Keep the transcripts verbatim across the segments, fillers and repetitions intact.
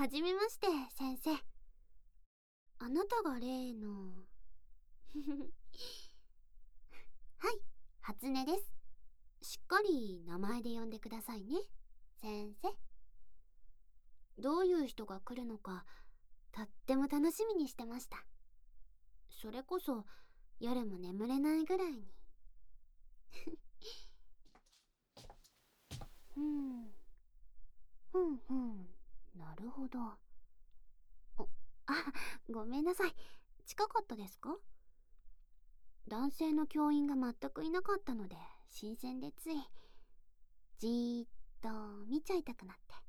はじめまして、先生。あなたが例のはい、初音です。しっかり名前で呼んでくださいね、先生。どういう人が来るのかとっても楽しみにしてました。それこそ夜も眠れないぐらいにふんふんふん、なるほど。おあ、ごめんなさい。近かったですか？男性の教員が全くいなかったので新鮮でついじーっと見ちゃいたくなって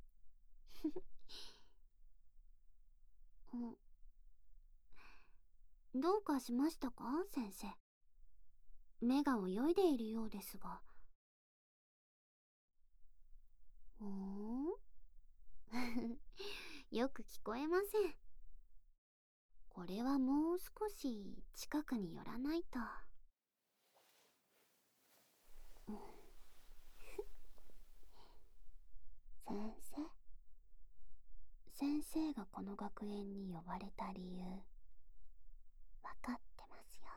どうかしましたか、先生。目が泳いでいるようですが。おーよく聞こえません。これはもう少し近くに寄らないと。先生先生がこの学園に呼ばれた理由、わかってますよ。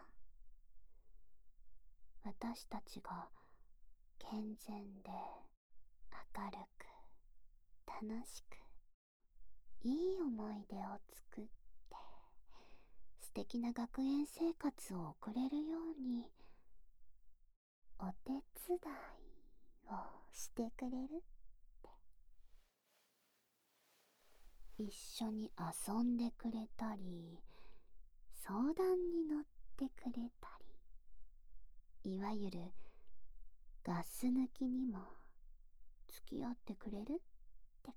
私たちが健全で明るく楽しくいい思い出を作って素敵な学園生活を送れるようにお手伝いをしてくれるって。一緒に遊んでくれたり相談に乗ってくれたり、いわゆるガス抜きにも付き合ってくれるってこと。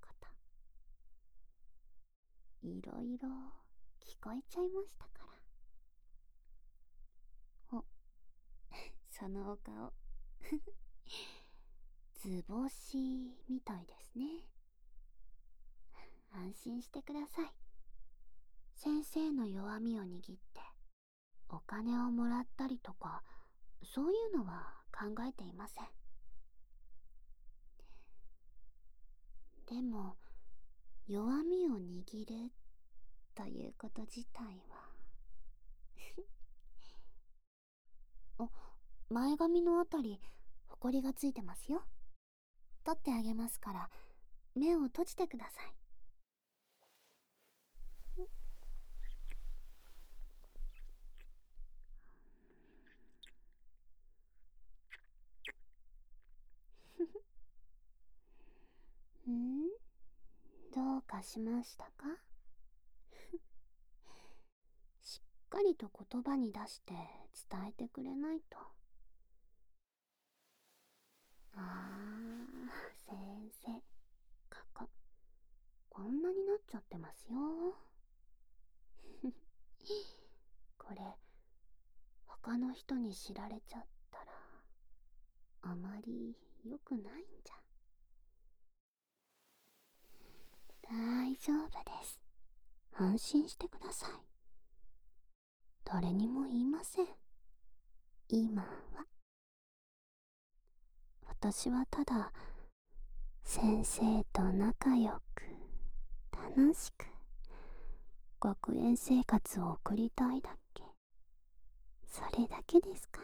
いろいろ聞こえちゃいましたから。お、そのお顔図星みたいですね。安心してください。先生の弱みを握ってお金をもらったりとかそういうのは考えていません。でも弱みを握るということ自体はお、前髪のあたりほこりがついてますよ。取ってあげますから目を閉じてください。ん？どうかしましたか？しっかりと言葉に出して伝えてくれないと。あー、先生、こここんなになっちゃってますよ。これ他の人に知られちゃったらあまり良くないんじゃ。大丈夫です。安心してください。誰にも言いません。今は私はただ先生と仲良く楽しく学園生活を送りたいだけ、それだけですから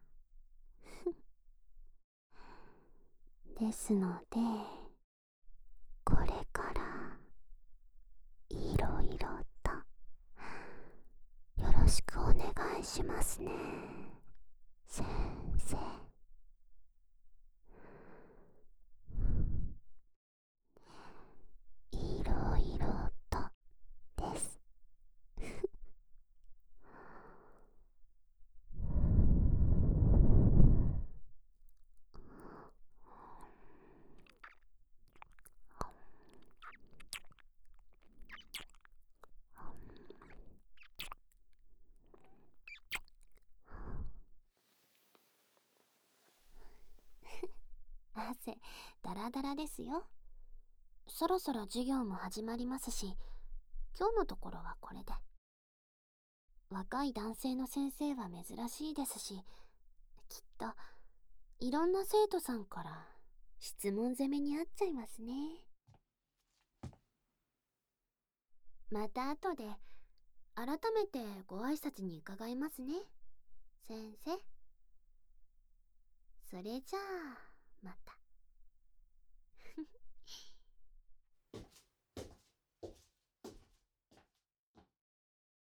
ですので、これからいろいろとよろしくお願いしますね、先生。いろいろとです汗だらだらですよ。そろそろ授業も始まりますし、今日のところはこれで。若い男性の先生は珍しいですし、きっといろんな生徒さんから質問攻めにあっちゃいますね。 また後で改めてご挨拶に伺いますね、先生。それじゃあまた。